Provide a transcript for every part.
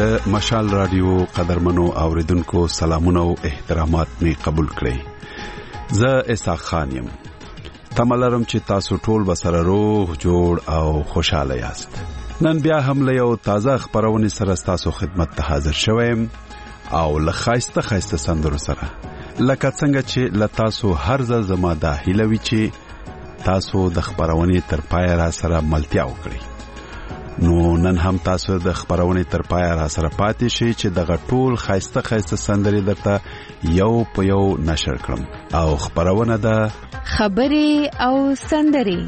د مشال رادیو قدرمنو اوریدونکو سلامونه او احترامات می قبول کړئ. زه اسحاق خان یم. تملرم چې تاسو ټول بسره روغ جوړ او خوشاله یاست. نن بیا هم له یو تازه خبرونه سره تاسو خدمت ته حاضر شوم او له خاصه سندرو سره. لکه څنګه چې له تاسو هر ځل زما د هیلوي چې تاسو د خبرونه تر پای را سره ملتیا وکړئ. نو نن هم تاسو د خبرونه تر پای را سره پاتې شئ چې دغه ټول خاصه سندري درته یو په یو نشر کړم. او خبرونه ده خبري او سندري.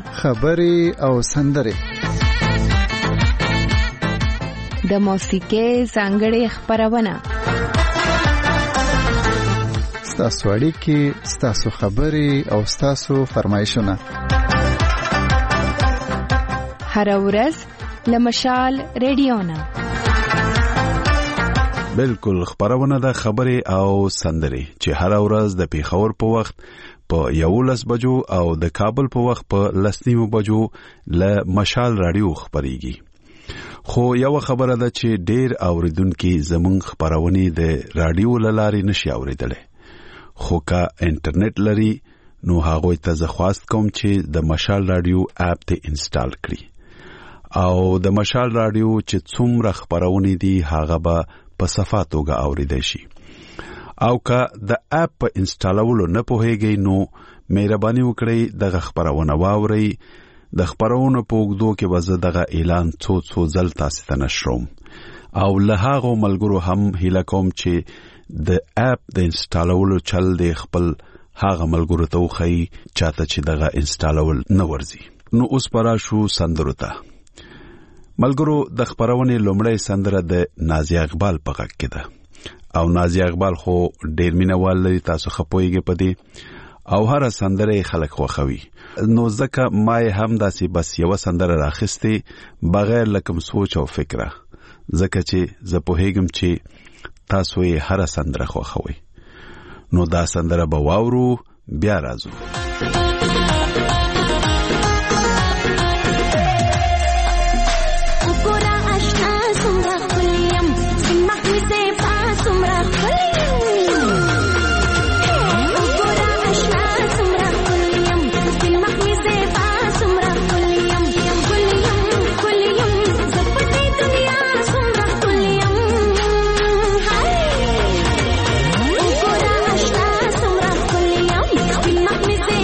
د موسیقي ځانګړي خبرونه، ستاسو اړیکې، ستاسو خبري او ستاسو فرمایشونه هر ورځ لمشال رادیو نه. بالکل خبرونه د خبري او سندري چې هر ورځ د پیښور په وخت په 11 بجو او د کابل په وخت په 10 بجو له مشال رادیو خبريږي. خو یو خبره ده چې ډیر اوریدونکو زمونږ خبرونه د رادیو لاري نشي اوریدلې. خو که انټرنیټ لري نو هغه ته زه خواست کوم چې د مشال رادیو اپ ته انسټال کړئ. او د مشال رادیو چې څومره خبرونه دي هغه به په صفه توګه اوریدل شي. او که د اپ په انسټالولو نه پوهیږئ نو مهرباني وکړئ دغه خبرونه واورئ. د خبرونو په وګړو کې به دغه اعلان څو ځل تاسو ته نشروم. او له هغه ملګرو هم هیله کوم چې د اپ د انسټالولو چل د خپل هغه ملګرو ته وخی چاته چې دغه انسټالول نه ورزي. نو اوس پرا شو سندرو ته. ملګرو د خبرونه لومړی سندره د نازیه اقبال په غږ کې ده. او نازیه اقبال خو ډیر مینوال لري، تاسو خپويږئ په دې او هر سندره خلک خوښوي. نو ځکه ما هم داسې بس یو سندره راخسته بغیر لکم سوچ او فکره، ځکه چې زه په هیګم چې تاسو یې هر سندره خوښوي. نو دا سندره به واورو بیا راځو. Miss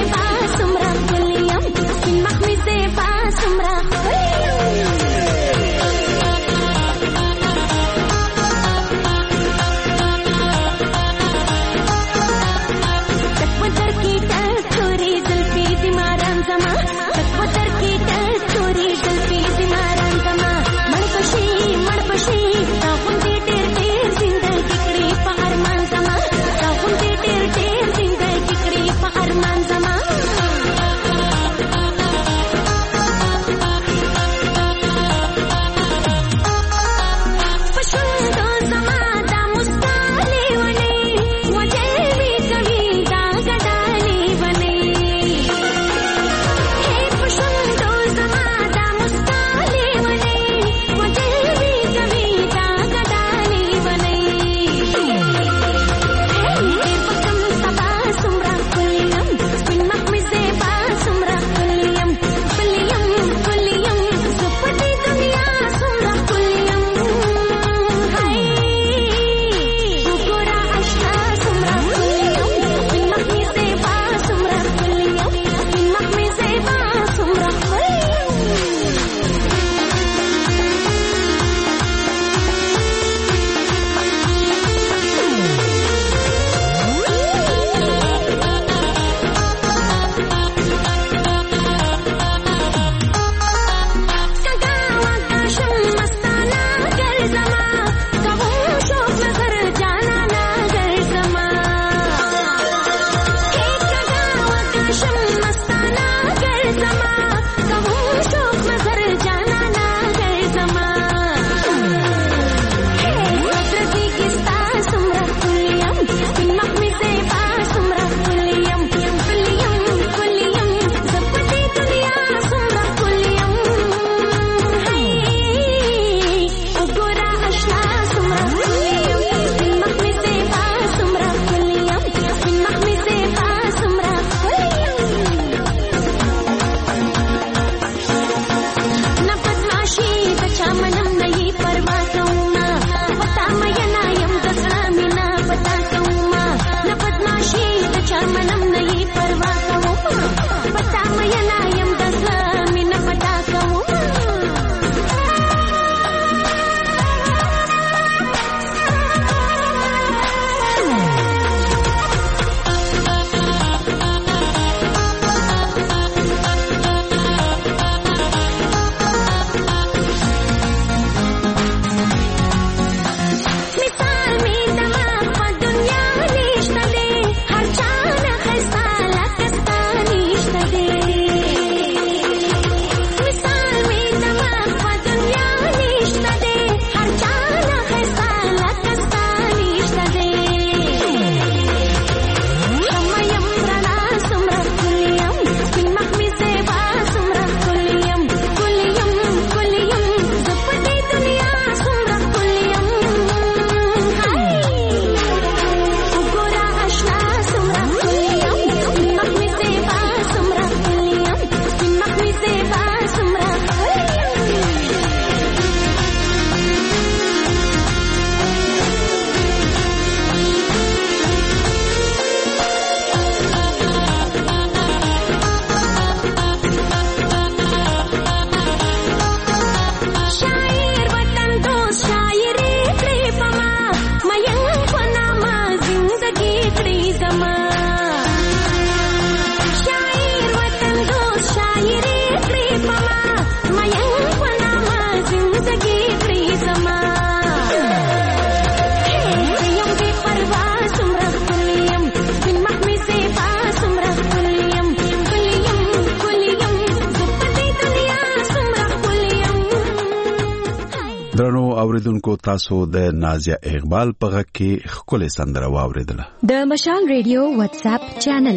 اوریدونکو تاسو د نازیه اقبال په غږ کې ښکلې سندره واوریدله. د مشال ریډیو واتس اپ چینل.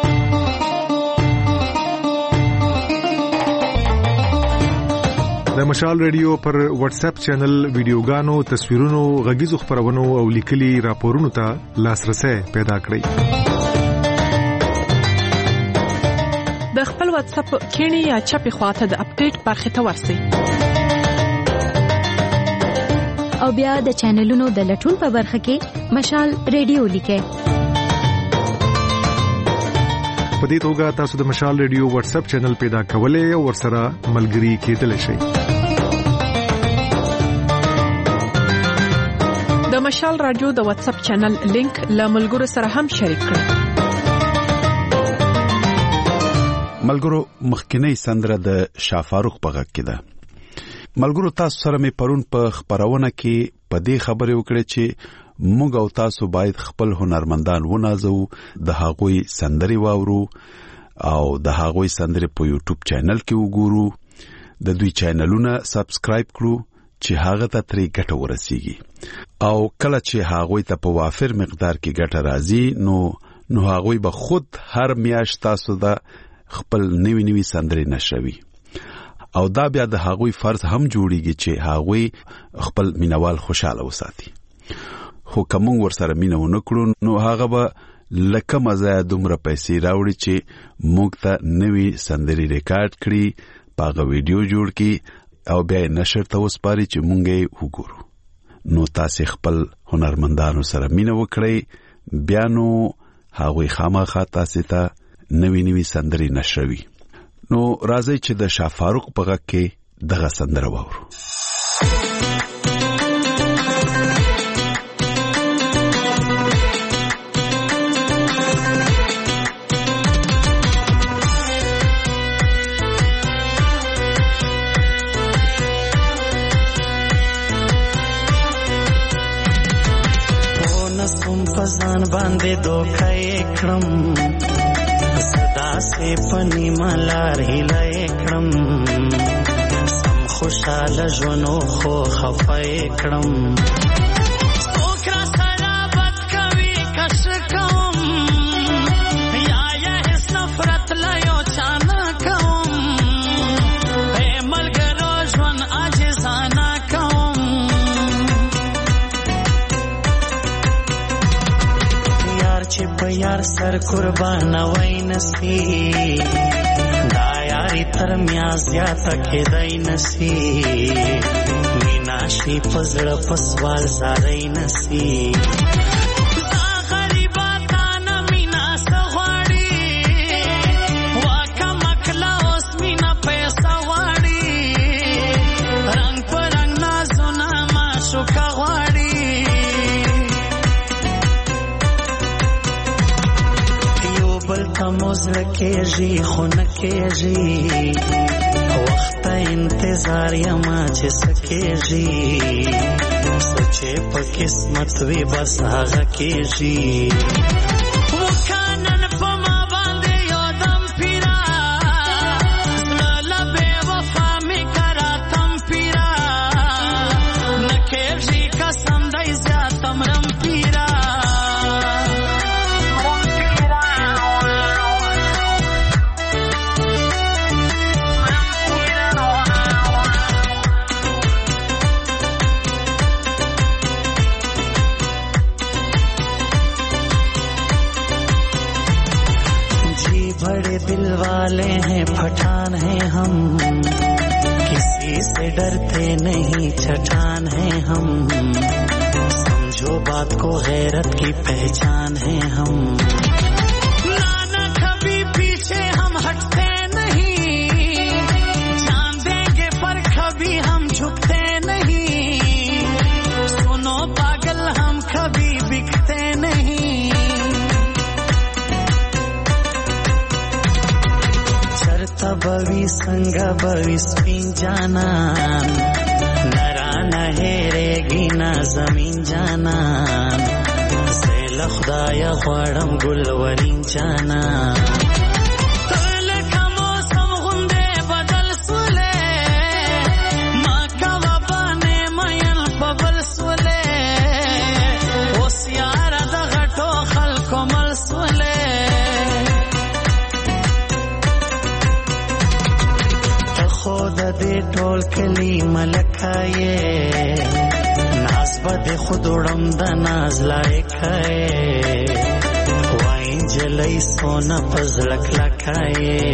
د مشال ریډیو پر واتس اپ چینل ویډیوګانو، تصویرونو، غږیزو خبرونو او لیکلي راپورونو ته لاسرسي پیدا کړئ. د خپل واتس اپ کینی یا چپی خواته د اپډیټ برخه ته ورسئ. او بیا د چینلونو د لټون په برخه کې مشال ریډیو لیکئ. په دې توګه تاسو د مشال ریډیو واتس اپ چینل پیدا کولای او ورسره ملګري کېدلی شئ. د مشال رادیو د واتس اپ چینل لینک له ملګرو سره هم شریک کړئ. ملګرو مخکینی سندره د شافاروق په غږ کې ده. ملګرو تاسو سره مې پرون په خبرونه کې په دې خبرې وکړې چې موږ او تاسو باید خپل هنرمندان ونازو، د هغوی سندري واورو او د هغوی سندري په یوټیوب چینل کې وګورو، د دوی چینلونه سبسکرایب کړو چې هغه ته ترې ګټه ورسیږي، او کله چې هغوی ته په وافر مقدار کې ګټه راځي نو هغوی به خود هر میاشت تاسو د خپل نوی سندري نشوي، او دا بیا د هغوی فرض هم جوړیږي چې هغوی خپل مینوال خوشاله وساتي. خو کوم ورسره مینه ونه کړو نو هغه به لکه مزه دومره پیسې راوړي چې موږ ته نوی سندري ریکارډ کړي، پاغه ویډیو جوړ کړي او بیا نشر ته وسپاري چې موږ یې وګورو. نو تاسو خپل هنرمندانو سره مینه وکړئ، بیا نو هغوی خامخا تاسو ته نوی سندري نشروي. نو راځي چې د شافاروق په غږ کې دغه سندره واورو. نسوم پزان باندې دوکای کړم، صدا سے پنی ملار هلای کړم، سم خوشاله ژوندو خو خفای کړم. څوک را سره بد کوي کش کوم، یا هیڅ نفرت لا یو چانه کوم، اے ملګرو ژوند عاجزانه کوم. یار چې په یار سر قربان وای نسی، دا یاری تر میا زیاته کېدای نسی، مینا شي پزړه پسوال زارای نسی. دا غریبا تانا مینا سغواړي، واکه مکلا اوس مینا پیسا غواړي، رنگ پر رنگ نازونه معشوقه غواړي. موزر کېږي خو نه کېږي، وخت انتظار یما چې سکېږي، سوچې په قسمت وي بس هغه کېږي. وکانن په ما باندې یو دم پیرا، لبې وفا مې کرا تم پیرا، نه کېږي قسم دی زیاتم رم پیرا. बड़े दिल वाले हैं पठान हैं हम, किसी से डरते नहीं छठान हैं हम, समझो बात को गैरत की पहचान हैं हम. नाना कभी पीछे हम हटते नहीं, जान देंगे पर कभी हम झुकते नहीं, सुनो पागल हम कभी बिकते नहीं. बवी संग बवी स्पिन जाना, नरा नहेरेगी ना जमीन जाना, सेल खुदाया ख्वाड़म गुलवरीन जाना. तल का मौसम गुंदे बदल सुले, माँ का वबाने मयन ټول کلی ملکایې ناز بد خود وړم د ناز لایکایې وای جلای سونا پزړک لکایې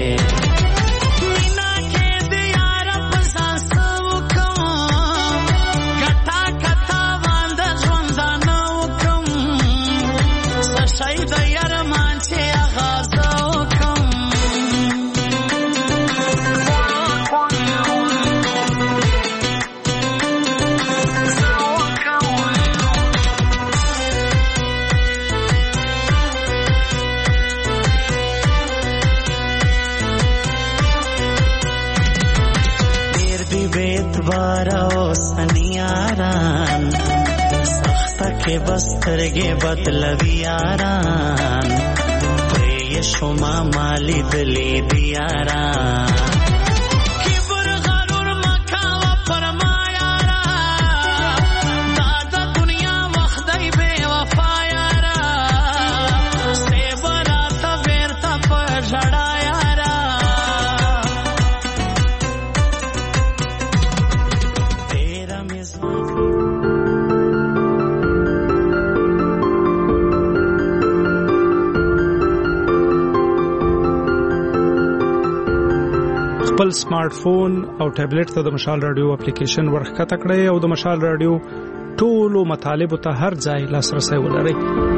के बस्तरगे बदलवी यारान प्रिय शुमा माली दली दियारान किबर गरूर मखावा फरमायारा दादा दुनिया वखदई बेवफा यारा से बरात बेरता पर झड़ा यारा तेरा मिज़ाज خپل سمارټ فون او ټابلیټ ته د مشال رادیو اپلیکیشن ورخکته کړئ او د مشال رادیو ټولو مطالبه ته هر ځای لاسرسي ولرئ.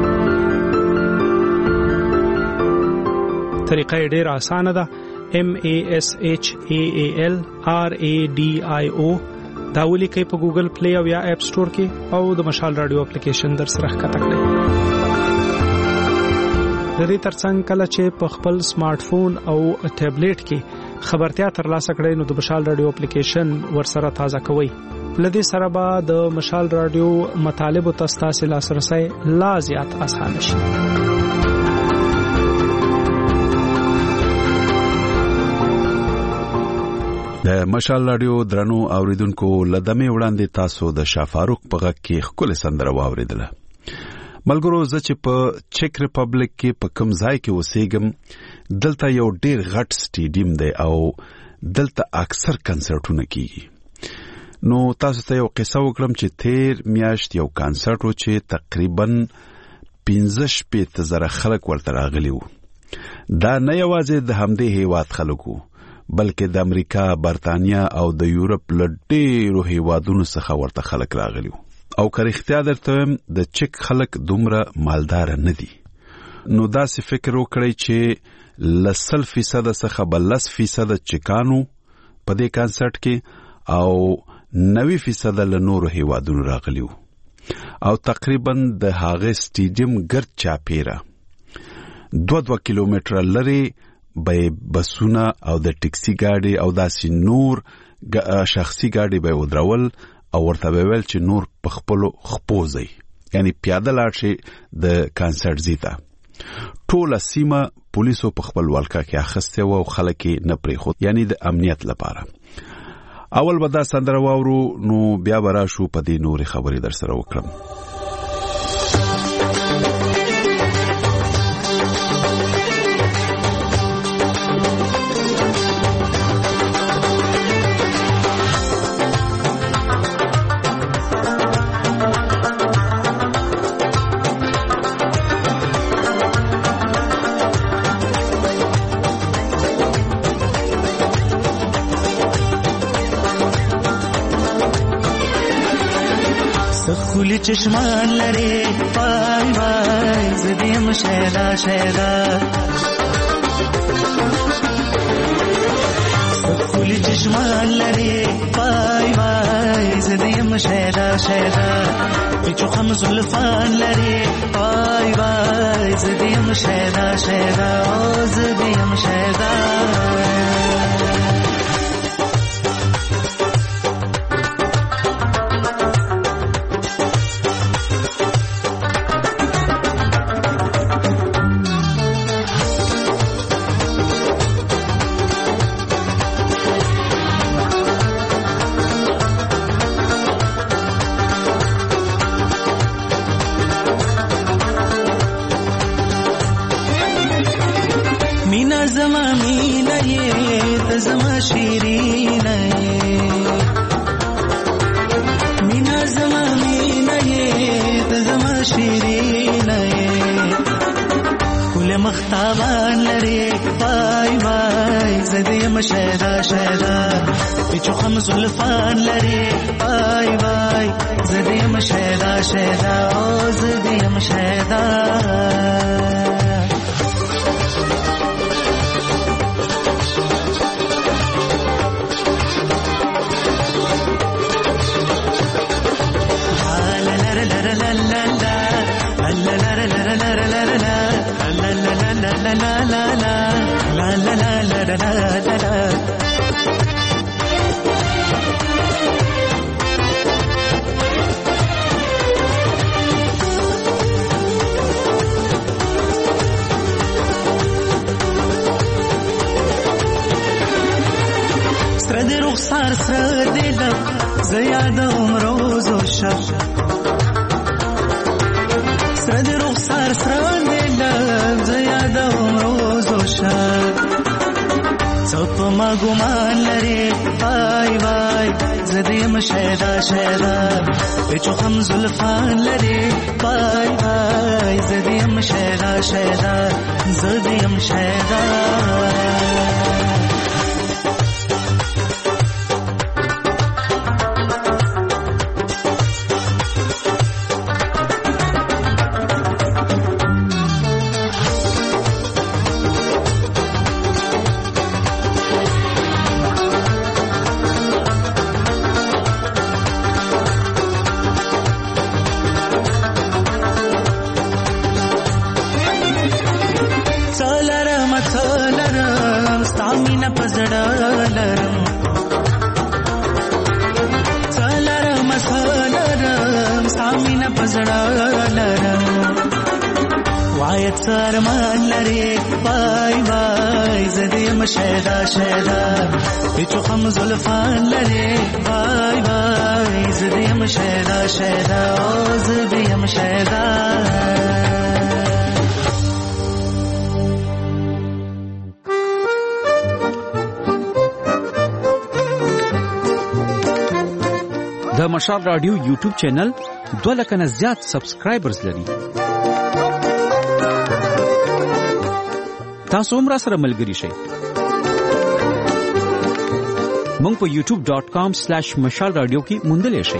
طریقه ډېره اسانه ده. MASHAALRADIO دا ولیکئ په ګوګل پلی او یا اپ سٹور کې او د مشال رادیو اپلیکیشن در سره ښکته کړئ. د دې ترڅنګ کله چې په خپل سمارټ فون او ټابلیټ کې خبرتیا ترلاسه کړئ نو د مشال رادیو اپلیکیشن ورسره تازه کوئ. لدې سره به د مشال رادیو مطالب او تاسو لاسرسي لا زیات اسانه شي. د مشال رادیو درنو اوریدونکو لدمه وړاندې تاسو د شافاروق په غږ کې خپل سندره واوریدله. ملګرو زه چې په چک ریپبلیک کې په کوم ځای کې اوسېږم دلته یو ډیر غټ سټیډیم دی او دلته اکثر کنسرټونه کیږي. نو تاسو ته یو قصه وکړم چې تیر میاشت یو کنسرټ و چې تقریبا 15,000 خلک ورته راغلي وو. دا نه یوازې د همدې هیواد خلکو بلکې د امریکا، برتانیا او د یورپ له ډیرو هیوادونو څخه ورته خلک راغلي وو. او که رښتیا درته وایم د چک خلک دومره مالدار نه دي. نو داسې فکر وکړئ چې 100% څخه 10% چکانو په دې کنسرت کې او 90% له نورو هیوادونو راغلي وو او تقریبا د هغه سټیډیم ګرد چاپیره 2 کیلومتره لري به بسونه او د ټیکسي ګاډي او داسې نور شخصي ګاډي به ودرول او ورته ویل چې نور په خپل خپوزي یعنی پیاده لاړ شي د کنسرت زیته. ټول سیمه پولیسو په خپل ولکه کې اخسته و او خلک نه پرې خو یعنی د امنیت لپاره. اول به دا سندره واورو نو بیا براشو په دې نورې خبرې در سره وکړم. खुली चश्मान लरे पाई वाई ज़दीम शहदा शहदा खुली चश्मान लरे पाई वाई ज़दीम शहदा शहदा पिछो हम जुल्फान लरे पाई वाई ज़दीम शहदा शहदा ज़दीम शहदा زما مینه یې ته زما شیرینه مینا زما مینه یې ته زما شیرینه کله مختابان لري بای بای زدی مشهدا شهدا پیچو خم زلفان لري بای بای زدی مشهدا شهدا او زدی مشهدا سرد رخسار سرد لب زیادم روز و شب سرد رخسار سرد لب زیادم روز و شب صف ما گمان لري بای بای زدیم شهدا شهدا پیچو خم زلفان لري بای بای زدیم شهدا شهدا زدیم شهدا سرمان لري باي باي زديم شهدا شهدا بيچو خم زلفان لري باي باي زديم شهدا شهدا او زديم شهدا د مشال رادیو یوټیوب چینل 2 لک نه زیات سبسکرایبرز لري. تاسو هم را سره ملګری شئ. مونږ په youtube.com/mashalradio کې موندلی شئ.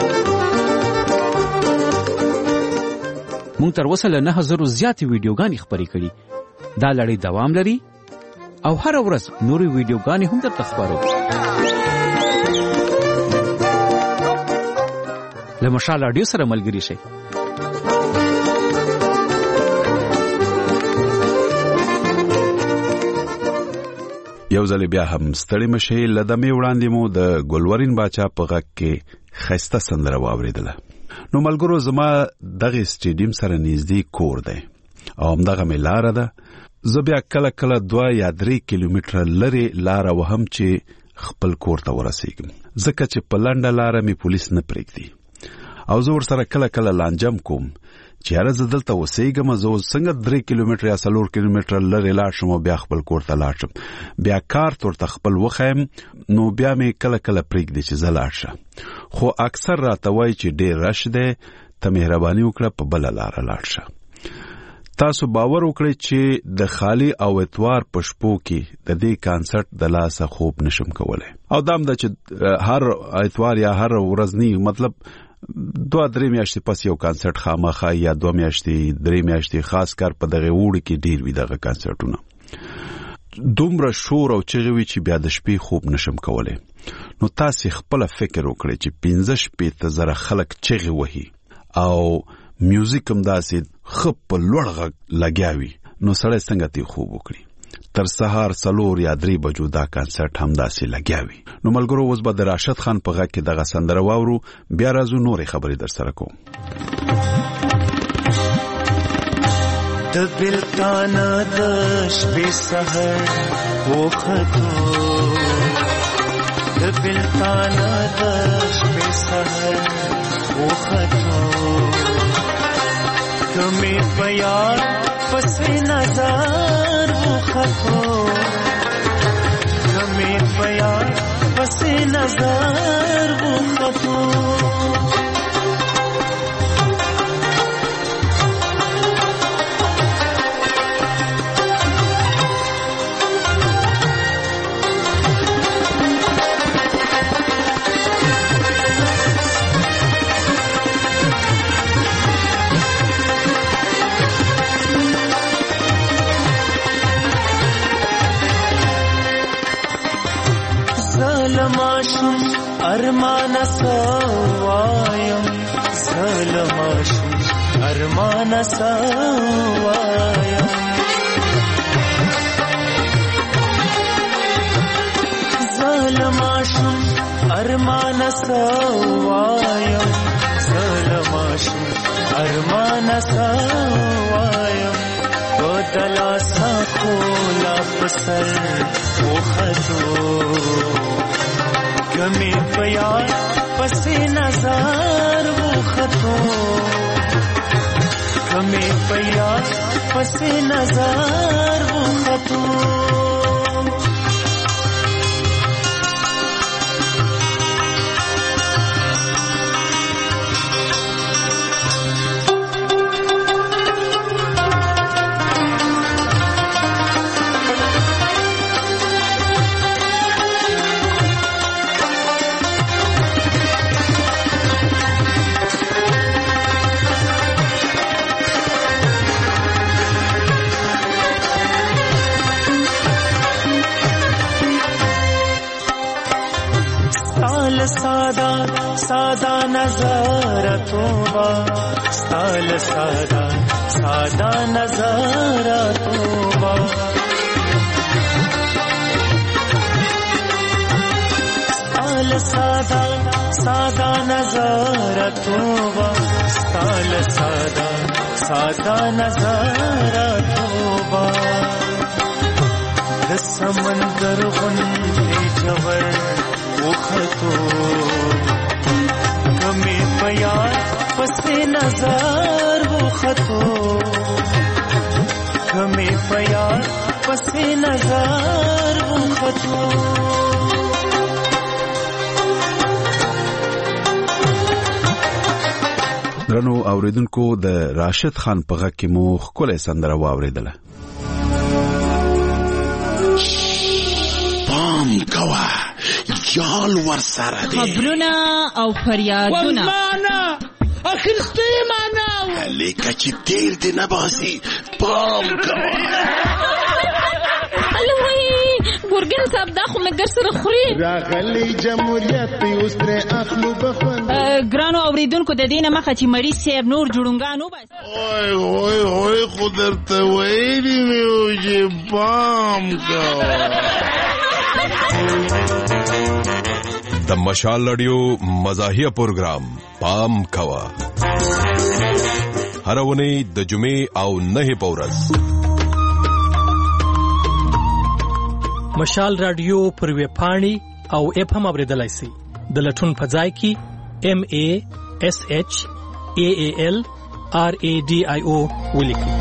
مونږ تر اوسه له 9000 زیاتې ویډیوګانې خپرې کړي. دا لړۍ دوام لري او هر ورځ نورې ویډیوګانې هم درته خپرو. له مشال رادیو سره ملګری شئ. یو ځل بیا هم ستړي مشي لدمه وړاندې مو د ګلورین باچا په غږ کې خسته سندره واوریدله. نو ملګرو زما دغه سټیډیم سره نږدې کور دی او همدغه مې لاره ده. زه بیا کله کله 2 یا 3 کیلومتره لري لاره وهم چې خپل کور ته ورسېږم، ځکه چې په لنډه لاره مې پولیس نه پرېږدي او زه ورسره کله کله لانجم کوم چې هره زه دلته اوسېږم، زه څنګه 3 کیلومتره یا 4 کیلومتره لرې لاړ شم او بیا خپل کور ته لاړ شم، بیا کارت ورته خپل وښیم، نو بیا مې کله کله پرېږدي چې زه لاړ شم. خو اکثر راته وایي چې ډېر رش دی، ته مهرباني وکړه په بله لاره لاړ شه. تاسو باور وکړئ چې د خالی او اتوار په شپو کې د دې کانسرت د لاسه خوب نشم کولی. او دام ده چې هر اتوار یا هر ورځنی مطلب 2-3 میاشتې پس یو کانسرت خامخا یا 2 میاشتې 3 میاشتې خاص کار په دغه وړي کې ډیر وي دغه کانسرتونه. دومره شور او چغوي چې بیا د شپې خوب نشم کولی. نو تاسو خپل فکر وکړئ چې 15,000 خلک چغې وهي او میوزیک هم داسې خپ په لوړ غږ لګیاوي، نو سړی څنګه تی خوب وکړي؟ تر سهار 4 یا 3 بجو دا کانسرت هم داسې لګیاوي. نو ملګرو اوس به د راشد خان په غږ کې دغه سندره واورو، بیا راځو نورې خبرې در سره کوم. د بلتانه د شپې سحر وختو، د بلتانه د شپې سحر وختو، کمی پیار پس نظر وختو، نظر وختو ظلماشم ارمان سوایم ظلماشم ارمان سوایم ظلماشم ارمان سوایم ظلماشم ارمان سوایم بدلا ساکولا پسر وختو کمی پیار پس نظر وختو کمی پیار پس نظر وختو सादा नजारा तोबा स्टाइल सादा नजारा तोबा स्टाइल सादा नजारा तोबा स्टाइल सादा नजारा तोबा समंदर गुंदे जवर वختو کمی پیار پس نظر وختو کمی پیار پس نظر وختو درنو اوریدونکو د راشد خان په غږ کې مو ښکلې سندره واوریدله. پام کوه جال ورسره دی خبرونه او فریادونه والمانا اخرستی مانا لیکه چې تیر دی نباسي پام کوه الوی ګورګین صاحب دا خو مګر سره خوري راغلی جمهوریت اوس تر اخلو بخون ګرانو اوریدونکو د دینه مخه چې مریض صاحب نور جوړونګانو بس اوه خودرته ویلی میو چې پام کوه. د مشال رادیو مزاحیه پروگرام پام کوا هر ونی د جمعې او نه پورز مشال رادیو پر وی پاڼي او اپ هم اوریدلای شي د لټون په ځای کې MASHALRADIO ولیکئ.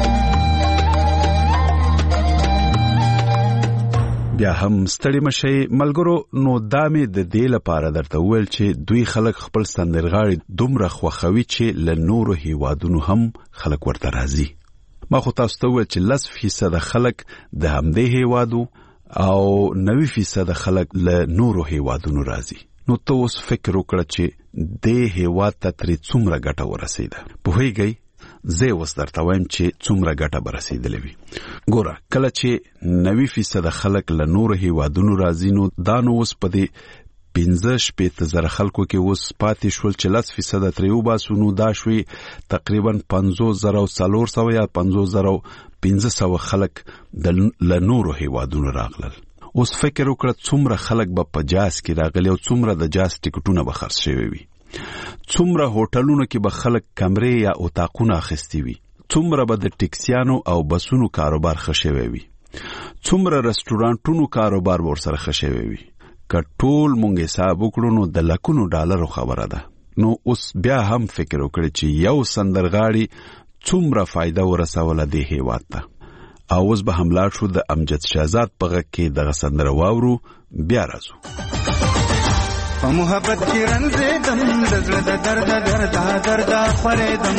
بیا هم ستړي مشي ملګرو نو دامه د دې لپاره درته ویل چې دوی خلک خپل سندرغاړي دومره خوخوي چې له نورو هیوادونو هم خلک ورته راځي. ما خو تاسو ته ویل چې 10% خلک د همدې هیوادو او 90% خلک له نورو هیوادونو راځي. نو ته اوس فکر وکړه چې د هیواد ته ترې څومره ګټه ورسېده. پوهیږئ زه اوس درته وایم چې څومره ګټه به رسېدلې وي. ګوره کله چې 90% خلک له نورو هیوادونو راځي نو دا نو اوس په دې 15,000 خلکو کې اوس پاتې شول چې 10% ترې وباسو نو دا شوي تقریبا 50,400 یا 50,500 خلک له نورو هیوادونو راغلل. اوس فکر وکړه څومره خلک به په جاز کې راغلي او څومره د جاز ټیکټونه به خرڅ شوي وي. څومره هوټلونو کې به خلک کمرې یا اتاقونه اخیستي وي. څومره به د ټیکسیانو او بسونو کاروبار ښه شوی وي. څومره رستورانټونو کاروبار ورسره ښه شوی وي. که ټول مونږ حساب وکړو نو د لکونو ډالرو خبره ده. نو اوس بیا هم فکر وکړئ چې یو سندرغاړي څومره فایده ورسوله دې هیواد ته. او اوس به هم لاړ شو د امجد شهزاد په غږ کې دغه سندره واورو. بیا راځو. په محبت کې رنځېدم د زړه د درد درد خورېدم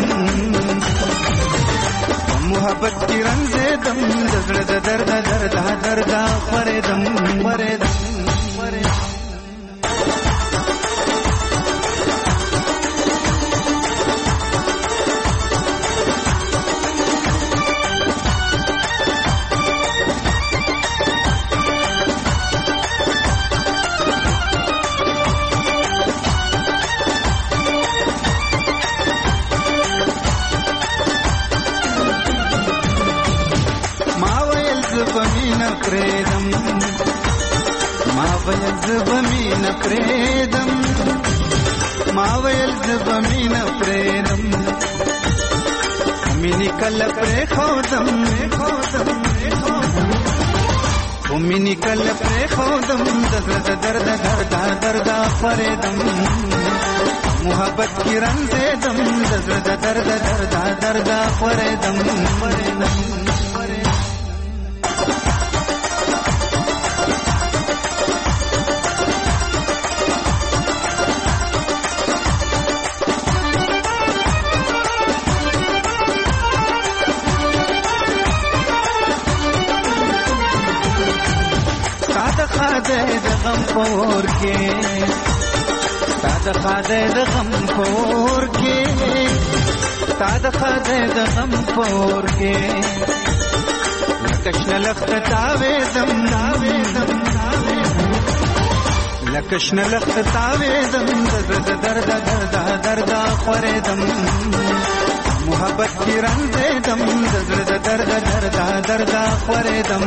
په محبت کې رنځېدم د زړه د درد درد خورېدم ما ویل زبمین پریدم مینی کل پری خودم مینی کل پری خودم درد خریدم محبت کی رنځېدم درد خریدم پور کے تاد خادے غم پور کے تاد خادے غم پور کے لکشن لخت تاوے دم لکشن لخت تاوے دم درد خورېدم محبت کی رنځېدم درد خورېدم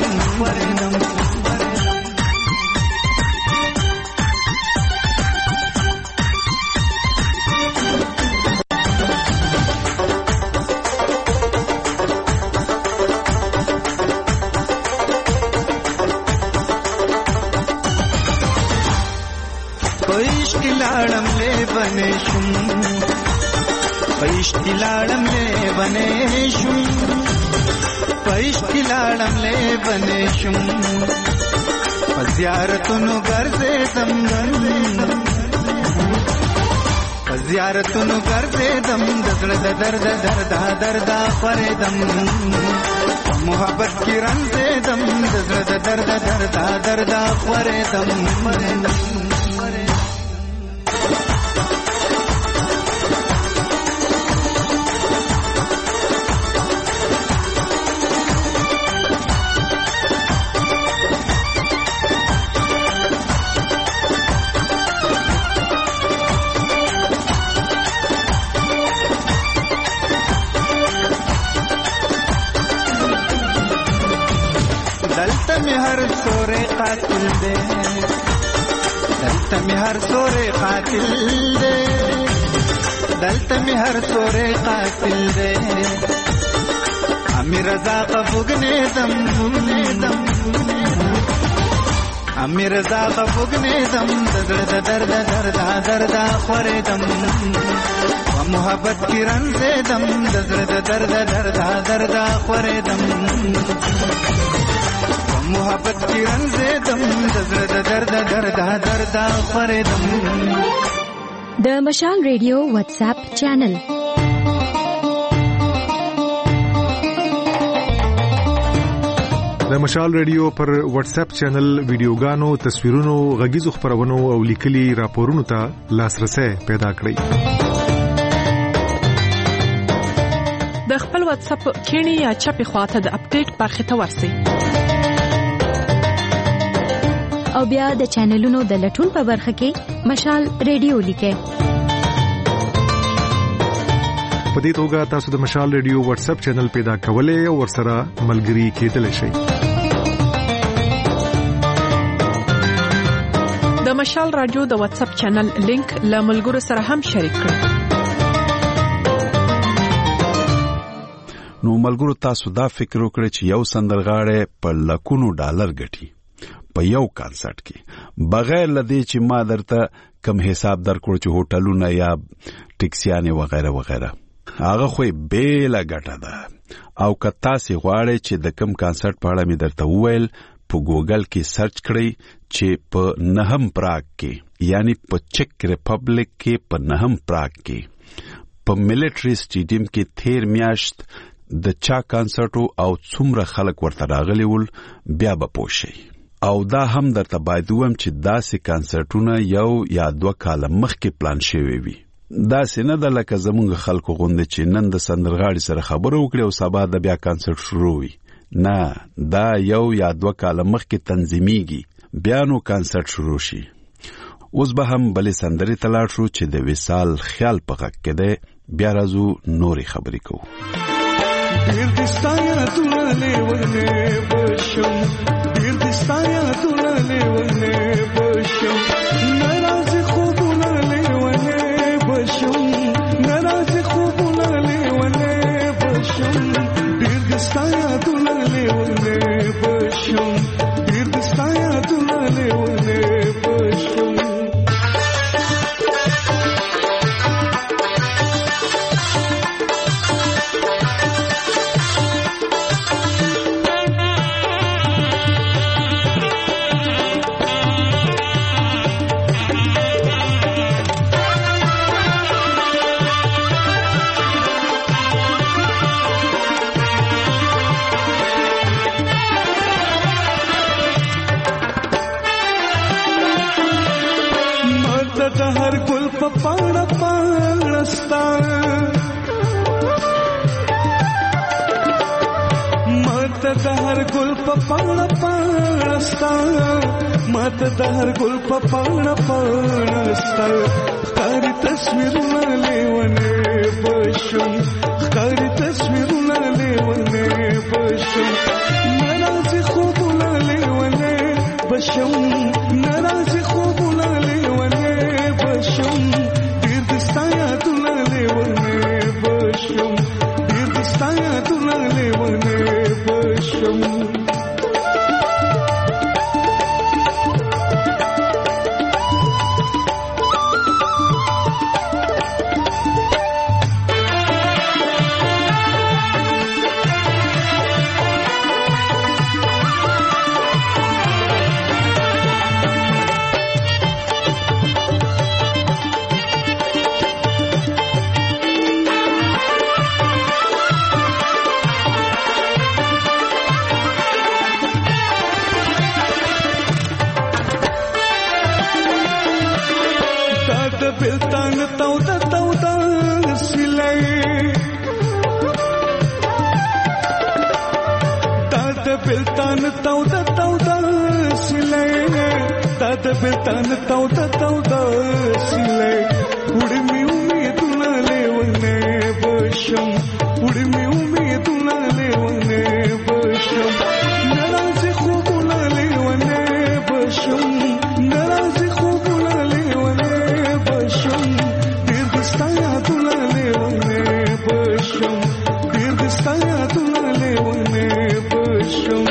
पैश्किलाडम ले बनेशुम ziyaratunu garzeedam ziyaratunu garzeedam darda faredam muhabbat ki ranzeedam darda faredam हर सोरे कातिल दे दलत में हर सोरे कातिल दे दलत में हर सोरे कातिल दे अमीर रजा का बुगने दम अमीर रजा का बुगने दम दर्द खोरे दम मोहब्बत की रंजे दम दर्द खोरे दम मोहब्बत की रंजेदम दर्द फरेदम د مشال ریډیو واتس اپ چینل د مشال ریډیو پر واتس اپ چینل ویډیوګانو تصویرونو غږیزو خبرونو او لیکلي راپورونو ته لاسرسي پیدا کړئ د خپل واتس اپ کینی یا چپی خواته د اپډیټ برخه ته ورسئ او بیا د چینلونو د لټون په برخه کې مشال ریډیو لیکه په دې توګه تاسو د مشال ریډیو واتس اپ چینل پیدا کولای او ورسره ملګري کېدلی شئ د مشال رادیو د واتس اپ چینل لینک له ملګرو سره هم شریک کړئ نو ملګرو تاسو دا فکر وکړئ چې یو سندرغاړی په لکونو ډالر ګټي په یو کانسرت کې بغیر لدی چې ما درته کم حساب درکړو چې هوټلونه یا ټیکسیانه وغیرہ وغیرہ هغه خو بیل غټه ده او کتا سي غواړي چې د کم کانسرت په اړه می درته وویل په ګوګل کې سرچ کړئ چې په نهم پراګ کې یعنی په چک ریپبلیک کې په نهم پراګ کې په ملټری سټیډیم کې تیر میاشت د چا کانسرټو او څومره خلک ورته راغلي ول بیا به پوه شئ. او دا هم درته باید ووایم چې داسې کانسرټونه یو یا 2 کاله مخکې پلان شوي وي. داسې نه ده لکه زمونږ خلکو غوندې چې نن د سندرغاړي سره خبره وکړي او سبا د بیا کانسرټ شروع وي. نه، دا یو یا 2 کاله مخکې تنظیمیږي بیا نو کانسرټ شروع شي. اوس به هم بلې سندرې ته لاړ شو چې د وصال خیال په غږ کې دی. بیا راځو نورې خبرې کوو. ډېر دې ستایا تونه لیونې بشم، ډېر دې ستایا تونه لیونې بشم، ناراضي خوبونه لیونې بشم، ناراضي خوبونه لیونې بشم، ډېر دې ستایا تونه لیونې بشم، ډېر دې ستایا تونه لیونې بشم. हर गुल पाण पाणस्ता मत हर गुल पाण पाणस्ता मत हर गुल पाण पाणस्ता कारी तस्वीर न लेवने बशम कारी तस्वीर न लेवने बशम नाराजी खूब न लेवने बशम नाराजी खूब न लेवने बशम ډېر دې ستایا تونه لیونې بشم ډېر دې ستایا تونه لیونې بشم. Biltan tauda tauda silai Dad biltan tauda tauda silai Dad biltan tauda tauda silai Udmi umiduna levane basham Udmi umiduna levane basham Narazi khubuna levane basham Narazi khubuna levane basham ډېر دې ستایا تونه لیونې بشم ډېر دې ستایا تونه لیونې بشم.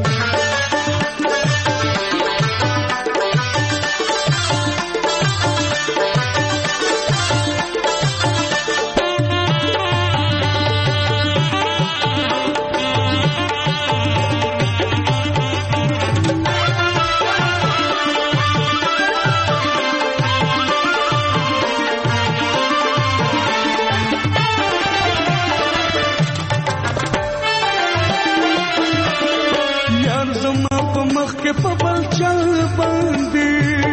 په بل چل باندې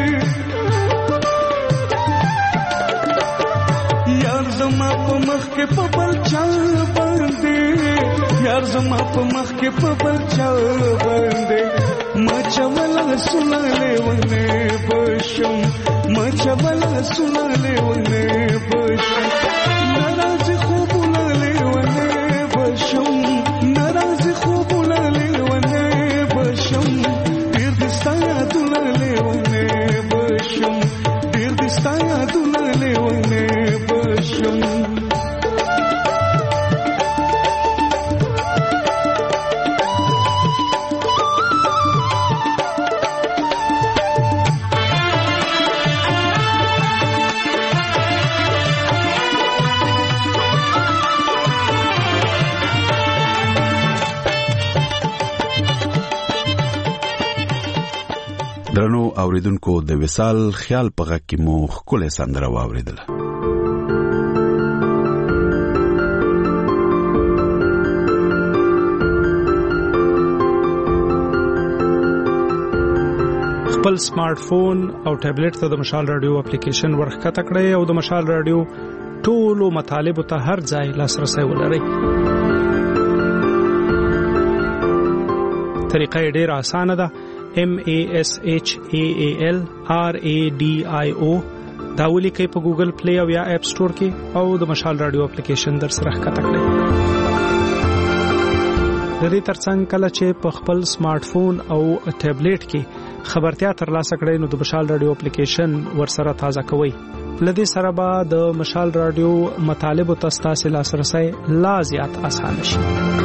یار زما په مخ کې په بل چل باندې یار زما په مخ کې په بل چل باندې مچولا سنا لیونې بشم مچولا سنا لیونې بشم ناراضي خوبونه لیونې بشم ناراضي خوبونه لیونې بشم ډېر دې ستایا تونه لیونې بشم ډېر دې ستایا تونه لیونې بشم. درنو اوریدونکو د وصال خیال په غږ کې مو ښکلې سندره واورېدله. خپل سمارټ فون او ټابلیټ ته د مشال رادیو اپلیکیشن ورښکته کړئ او د مشال رادیو ټولو مطالبو ته هر ځای لاسرسی ولرئ. طریقه یې ډېره اسانه ده. MASHAALRADIO دا ولیکئ په ګوګل پلی او یا اپ سٹور کې او د مشال رادیو اپلیکیشن در سره ښکته کړئ. د دې ترڅنګ کله چې په خپل سمارټ فون او ټابلیټ کې خبرتیا ترلاسه کړئ نو د مشال رادیو اپلیکیشن ورسره تازه کوئ. لدې سره به د مشال رادیو مطالبو ته ستاسو لاسرسی لا زیات اسانه شي.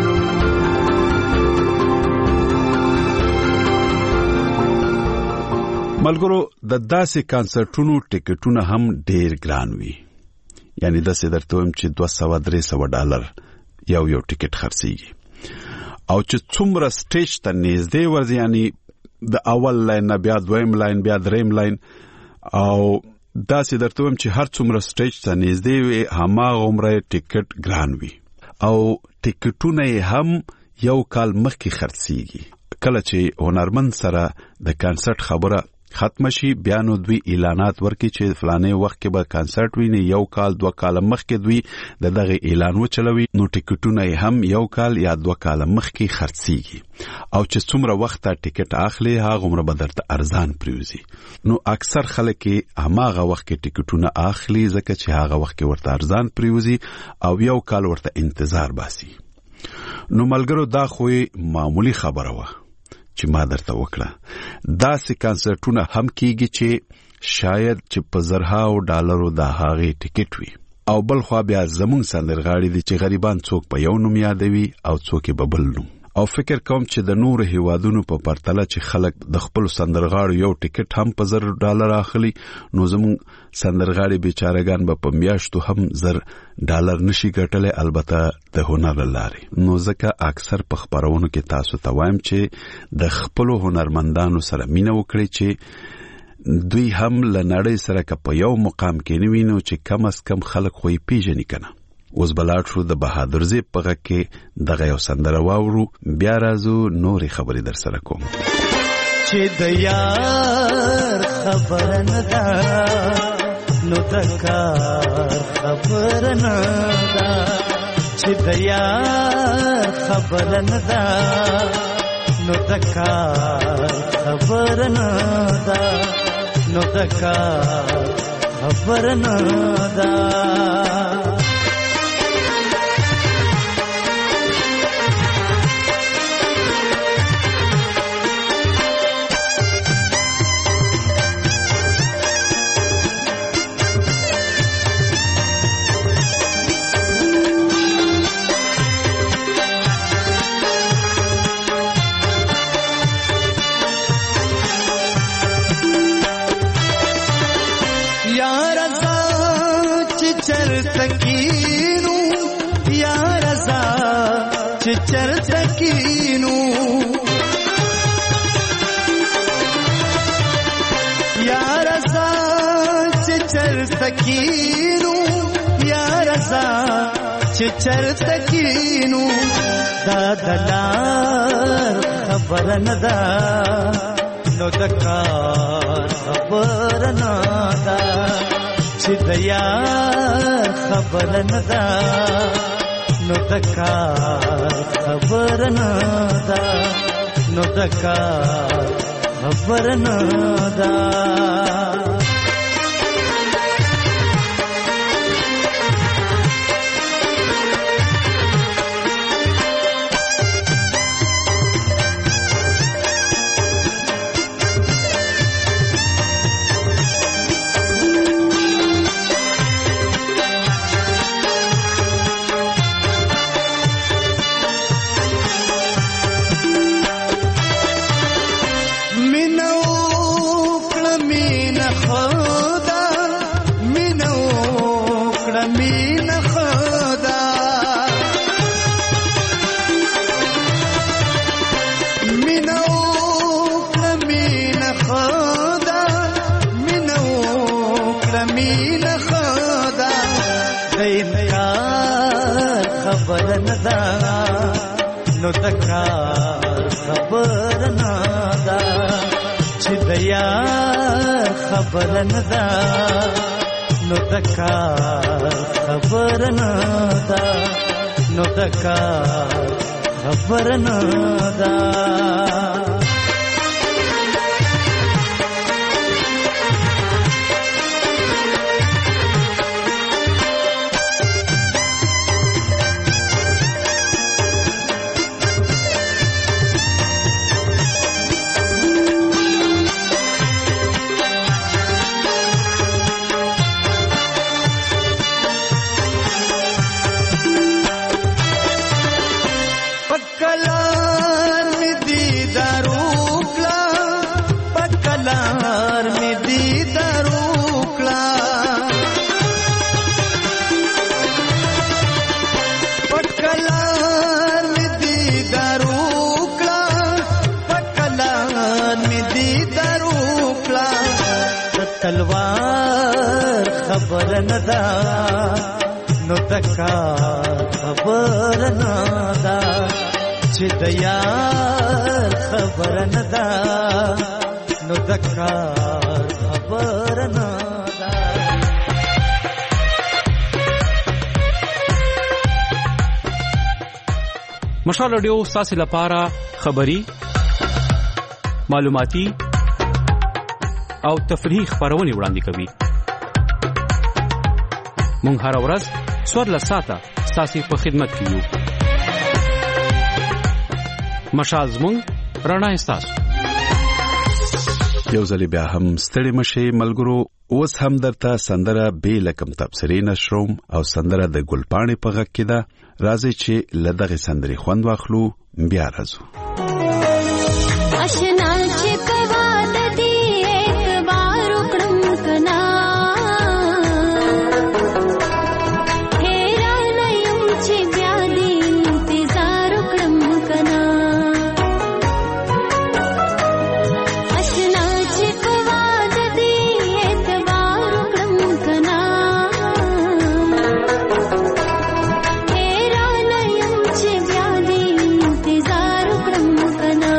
ملګرو د داسې کانسرټونو ټیکټونه هم ډېر ګران وي. یعنی داسې درته وایم چې $200-300 یو ټیکټ خرڅیږي او چې څومره سټیج ته نږدې ورځي، یعنی د اول لاین نه بیا دویم لاین بیا دریم لاین، او داسې درته وایم چې هر څومره سټیج ته نږدې وي هماغومره ټیکټ ګران وي او ټیکټونه یې هم یو کال مخکې خرڅیږي. کله چې هنرمند سره د کانسرټ خبره ختم شي بیا نو دوی اعلانات ورکړي چې فلانه وخت کې به کانسرټ وي، یو کال 2 کال مخکې دوی دغه اعلان وچلوي، نو ټیکټونه هم یو کال یا 2 کال مخکې خرڅيږي او چې څومره وخت ټیکټ اخلي هغه به درته ارزان پریوزي. نو اکثر خلک هماغه وخت کې ټیکټونه اخلي ځکه چې هغه وخت کې ورته ارزان پریوزي او یو کال ورته انتظار باسي. نو ملګرو دا خو معمولی خبره وه چې ما درته وکړه. داسې کانسرټونه هم کیږي چې شاید چې په $100 د هغې ټیکټ وي او بل خوا بیا زمونږ سندرغاړي دي چې غریبان څوک په یو نوم یادوي او څوک په بل نوم. او فکر کوم چې د نور هیوادونو په پرتله چې خلک د خپل سندرغاړو یو ټیکټ هم په $100 اخلي، نو زمونږ سندرغاړي بیچارهګان به په میاشتو هم $100 نشي ګټلای، البته د هنر لاري. نو ځکه اکثر په خبرونو کې تاسو ته وایم چې د خپل هنرمندانو سره مینه وکړئ چې دوی هم لنړۍ سره که په یو مقام کې نه وینو چې کم از کم خلک خو یې پیژني کنه. اوس بلاټ شو د بهادر زیب په غږ کې دغه یو سندره واورو، بیا راځو نورې خبرې در سره کوم. چې د یار خبر نه ده نو د کار خبر نه ده، چې د یار خبر نه ده نو د کار خبر نه ده، نو د کار خبر نه ده. چرتکینو یا رضا چې چرتکینو، یا رضا چې چرتکینو، دا دلار خبر نه ده نو د کار خبر نه ده، چې د یار خبر نه ده نو د کار خبر نه ده، نو د کار خبر نه ده. یار خبر نه ده نو د کار خبر نه ده نو د کار خبر نه ده تلوار خبر نه ده نو د کار خبر نه ده چې د یار خبر نه ده نو د کار خبر نه ده مشال رادیو ستاسو لپاره خبری معلوماتي او تفریح خبرونه وړاندې کوي. مونږ هر ورځ څوار لساته ستاسو په خدمت کې یو. مشال زمونږ رڼا ستاسو. یو ځل بیا هم ستړي مشه ملګرو، اوس هم درته سندره به لکم تبصرې نشروم او سندره د ګلپاڼې په غږ کې ده. راځي چې لدغه سندري خوند واخلو، بیا راځو. آشنا چې په واده دی اعتبار وکړم کنا حیران یم چې بیا دې انتظار وکړم کنا آشنا چې په واده دی اعتبار وکړم کنا حیران یم چې بیا دې انتظار وکړم کنا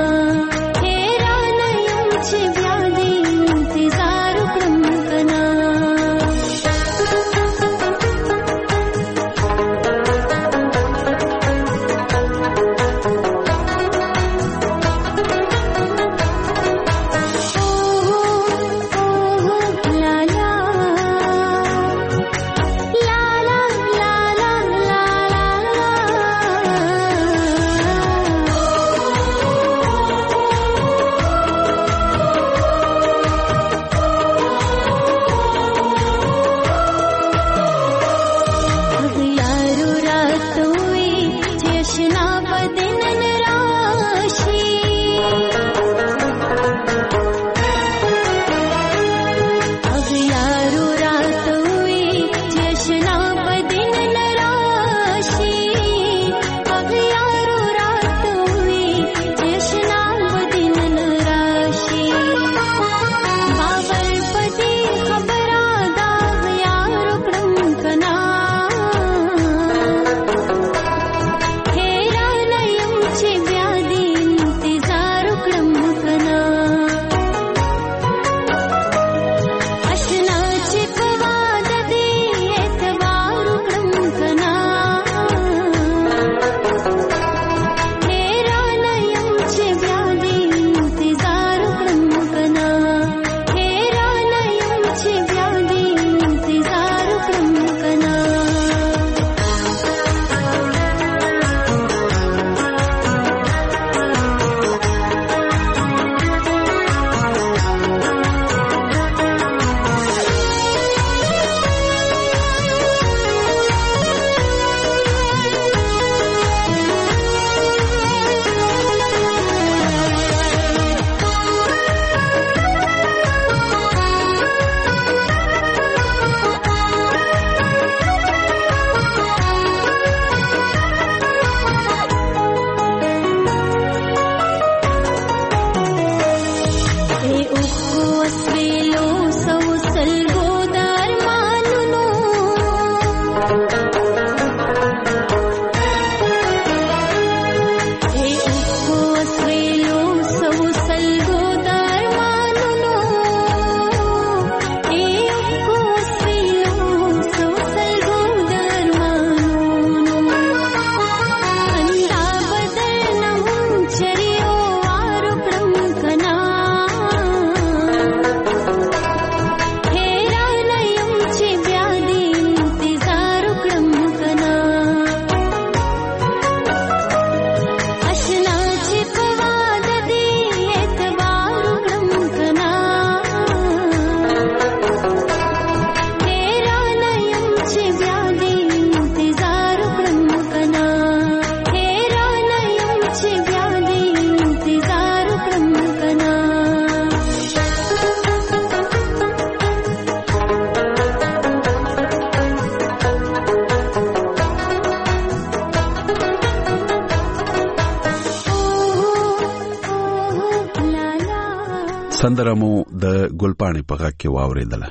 سندره مو د ګلپاڼې په غږ کې واورېدله.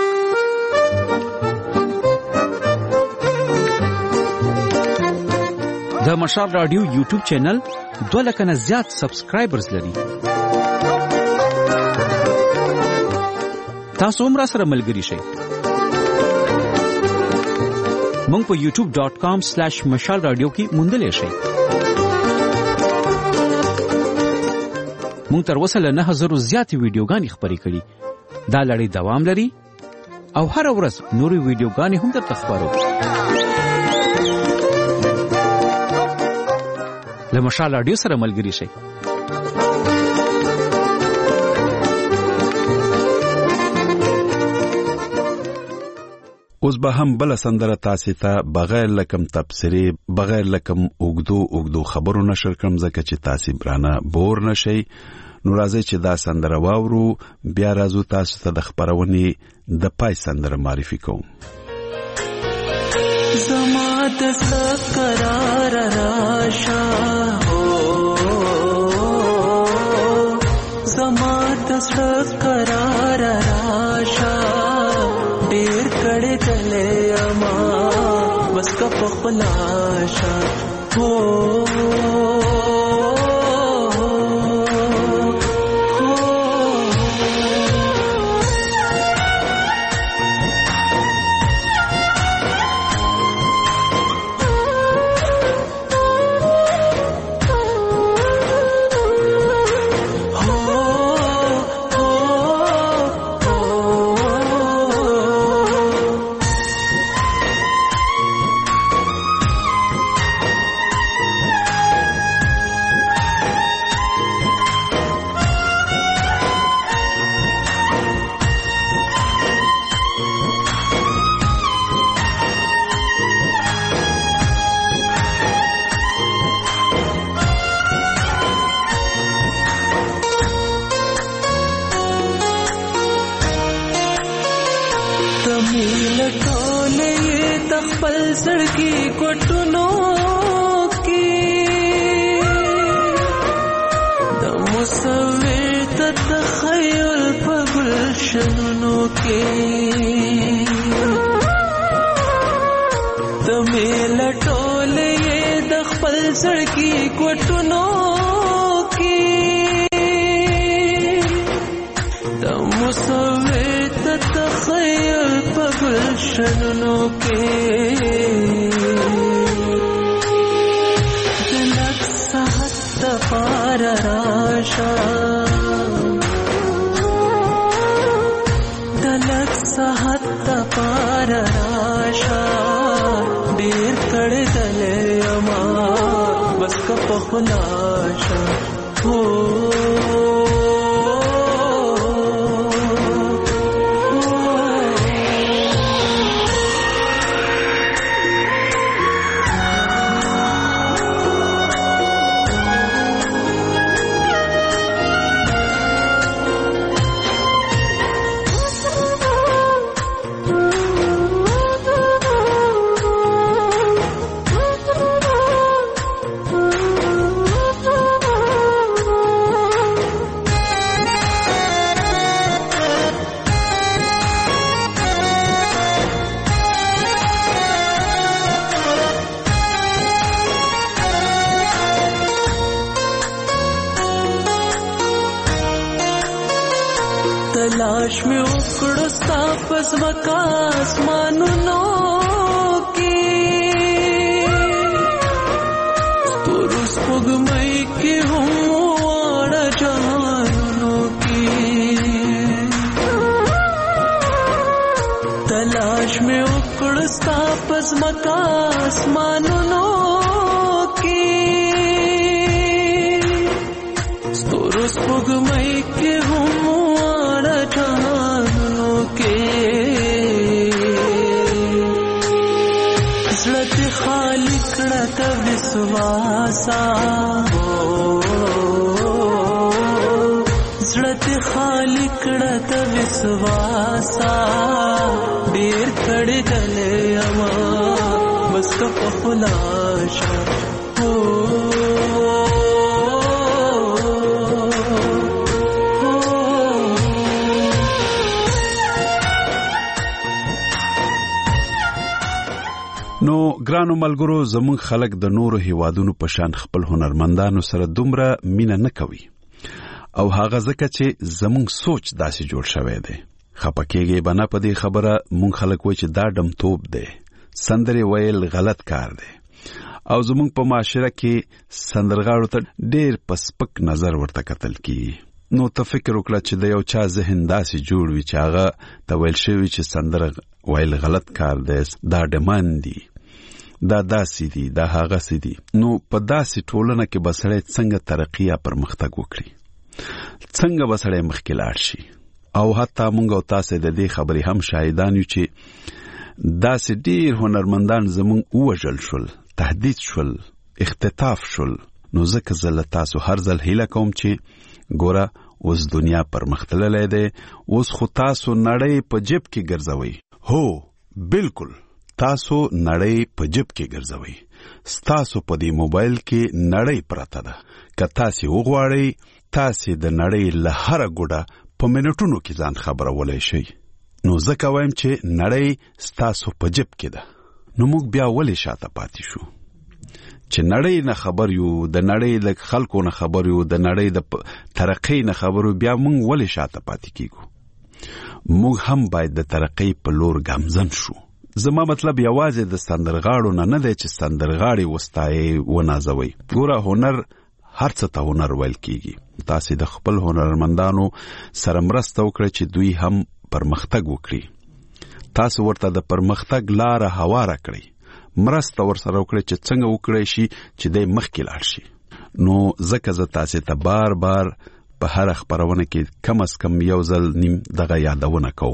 د مشال رادیو یوټیوب چینل 2 لک نه زیات سبسکرایبرز لري. تاسو هم را سره ملګری شئ. مونږ په youtube.com/mashalradio کې موندلې شئ. مونږ تر اوسه له 9000 زیاتې ویډیوګانې خپرې کړي. دا لړۍ دوام لري او هر ورځ نورې ویډیوګانې هم درته خپرو. له مشال رادیو سره ملګری شئ. اوس به هم بل سندره تاسو ته بغیر لکم تبصری بغیر لکم اوګدو خبرو نشر کوم ځکه چې تاسو برانه بور نشئ. نو راځي چې دا سندره واورو بیا راځو تاسو ته د خبرونې د پای سندره معرفي کوم. زما د قرار راشا هو زما د قرار راشا ډیر کړه تلې اما بس کا پخلاشا هو सड़की कोटनो की द मुसव्विर तखयल पगुलशनों के तमें लटोले ये दखपल सड़की कोटनो की द मुसव्विर तखयल पगुलशनों के पार राशा दलक सहत पार राशा देर कड़े दले अमा बस का पखलाशा हो तलाश में उकड़ो सापस वकास मानुनो की तुरुस पुगमई के हम वाड़ा जानो की तलाश में उकड़ो सापस वकास मानुनो की तुरुस पुगमई के हम के जलत खालिक रत विश्वासा जलत खालिक रत विश्वासा देर खड़े दले अमा बस का पखलाशा हो ګرانو ملګرو زموږ خلک د نورو هیوادونو په شان خپل هنرمندانو سره دومره مینه نه کوي او هغه ځکه چې زموږ سوچ داسې جوړ شوی دی. خپه کېږئ به نه په دې خبره، موږ خلک وایي چې دا ډمتوب دی، سندرې ویل غلط کار دی او زموږ په معاشره کې سندرغاړو ته ډېر په سپک نظر ورته کتل کېږي. نو ته فکر وکړه چې د یو چا ذهن داسې جوړ وي چې هغه ته ویل شوي چې سندره ویل غلط کار دی، دا ډمان دی، دا داسې دي، دا هغسې دي. نو په داسې ټولنه کې به سړی څنګه ترقي یا پرمختګ وکړي، څنګه به سړی مخکې لاړ شي؟ او حتی موږ او تاسې د دې خبرې هم شاهدان یو چې داسې ډېر هنرمندان زموږ ووژل شول، تهدید شول، اختطاف شول. نو ځکه زه له تاسو هر ځل هیله کوم چې ګوره اوس دنیا پرمختللی دی، اوس خو تاسو نړۍ په جیب کې ګرځوئ. هو بالکل، تاسو نړۍ په جیب کې ګرځوئ. ستاسو په دې موبایل کې نړۍ پرته ده. که تاسې وغواړئ تاسې د نړۍ له هره ګوډه په منټونو کې ځان خبرولای شئ. نو ځکه وایم چې نړۍ ستاسو په جیب کې ده. نو موږ بیا ولې شاته پاتې شو چې نړۍ نه خبر یو، د نړۍ د خلکو نه خبر یو، د نړۍ د ترقۍ نه خبر یو، بیا موږ ولې شاته پاتې کیږو؟ موږ هم باید د ترقۍ په لور ګامزن شو. زما مطلب یوازې د سندرغاړو نه دی چې سندرغاړي وستایي ونازوي. ګوره هنر هر څه ته هنر ویل کیږي. تاسې د خپل هنرمندانو سره مرسته وکړئ چې دوی هم پرمختګ وکړي. تاسو ورته د پرمختګ لاره هواره کړئ، مرسته ورسره وکړئ چې څنګه وکړئ شي چې دی مخکې لاړ شي. نو ځکه زه تاسې ته بار بار په هره خپرونه کې کم از کم یو ځل نیم دغه یادونه کوم.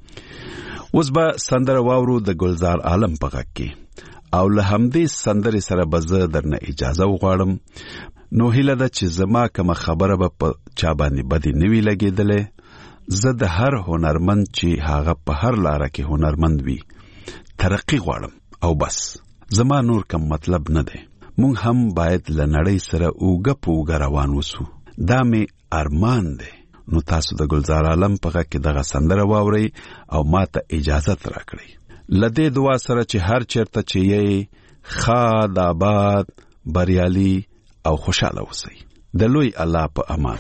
اوس به سندره واورو د ګلزار عالم په غږ کې، او له همدې سندرې سره به زه درنه اجازه وغواړم. نو هیله ده چې زما کومه خبره به په چا باندې بدې نه وي لګېدلې. زه د هر هنرمند چې هغه په هر لاره کې هنرمند وي ترقي غواړم او بس. زما نور کم مطلب نه دی. مونږ هم باید له نړۍ سره اوږه په اوږه روان وسو. دا مې ارمان دی. نو تاسو د ګلزار عالم په غږ کې دغه سندره واورئ او ما ته اجازت راکړئ. له دې دعا سره چې هر چېرته چې یې ښاد، آباد، بریالي او خوشحاله اوسئ. د لوی الله په امان.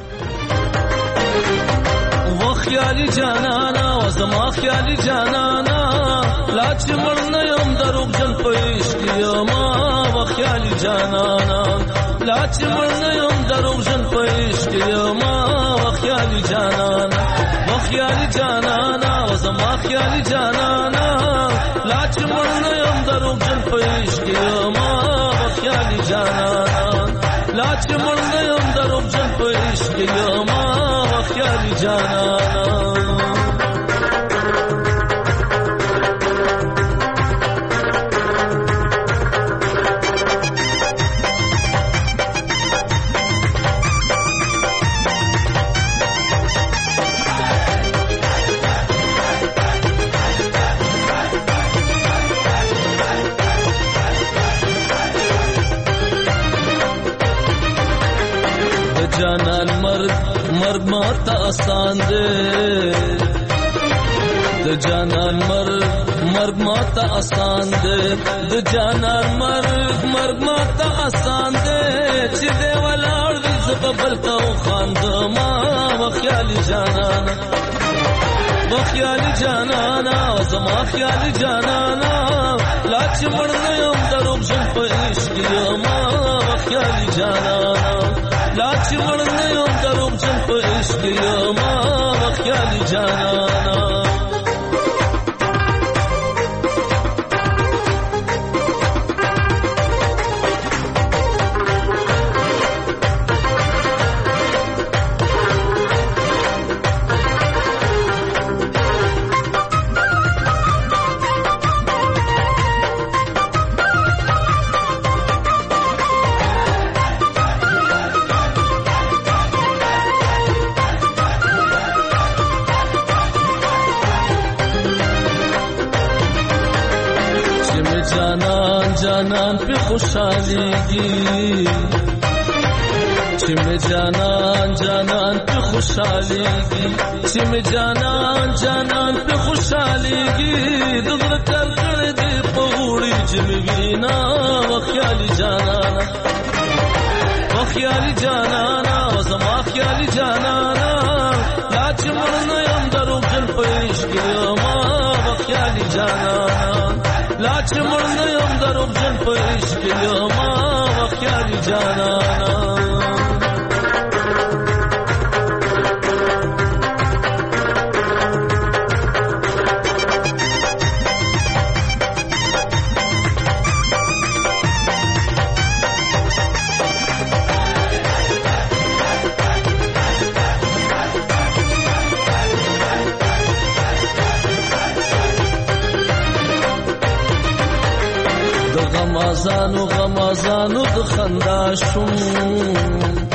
و خیالي جانانا و زما خیالي جانانا، لا چې مړ نه یم دروغجن په عشق یما. و خیالي جانانا لا چې مړ نه یم دروغجن په عشق یما. و خیالي جانانا و خیالي جانانا و زما خیالي جانانا، لا چې مړ نه یم دروغجن په عشق یما. و خیالي جانانا لا چې مړ نه یم دروغجن په عشق یما. و خیالي جانانا جانان مرگ ماتا آسان دے، د جانان مرگ ماتا آسان دے، د جانان مرگ ماتا آسان دے. چې دی ولاړ وي زه به بل ته وخاندما. و خیالي جانانا و خیالي جانانا و زما خیالي جانانا، لا چې مړ نه یم دروغجن په عشق یما. و خیالي جانانا لا چې مړ نه یم دروغجن په عشق یما. و خیالي جانانا جانان पे खुशहालीगी, चिम जानन पे खुशहालीगी, चिम जानन पे खुशहालीगी. दुगर कर दे پغوړي جموینا وخیالي جانانا وخیالي جانانا زما خیالي جانانا لا چې مرنه يم درو جن پېښ کېما وخیالي جانانا لا چې مرنه يم درو جن پېښ کېما وخیالي جانانا غمازانو د خندا شوم